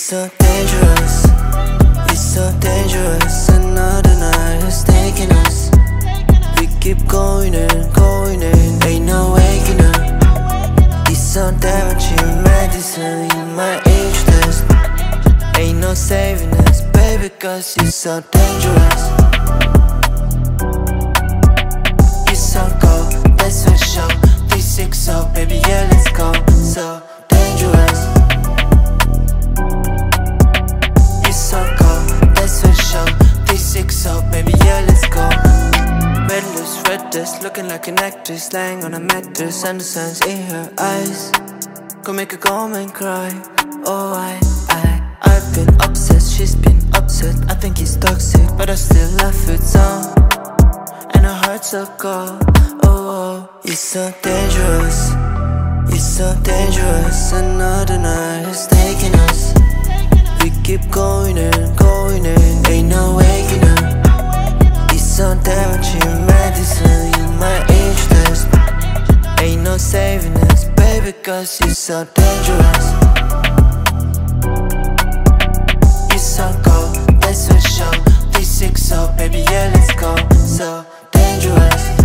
so dangerous, it's so dangerous. Another night is taking us. We keep going and going and ain't no waking up. It's so damaging medicine in my age test. Ain't no saving us, baby, cause you're so dangerous. You're so cold, that's for sure. 360, baby, yeah, let's go. So dangerous. You're so cold, that's for sure. 360, baby, yeah, let's go. Red lips, red dress, looking like an actress, lying on a mattress, and the sun's in her eyes. Go make her go and cry. Oh, I've been obsessed, she's been upset. I think he's toxic, but I still love it so. And her heart's so cold. Oh, it's so dangerous, it's so dangerous. Another night is taking us. We keep going and going and ain't no waking up. It's so damaging medicine in my age test. Ain't no saving us, baby, cause you're so dangerous. You're so cold, that's for sure. 360, baby, yeah, let's go. So dangerous.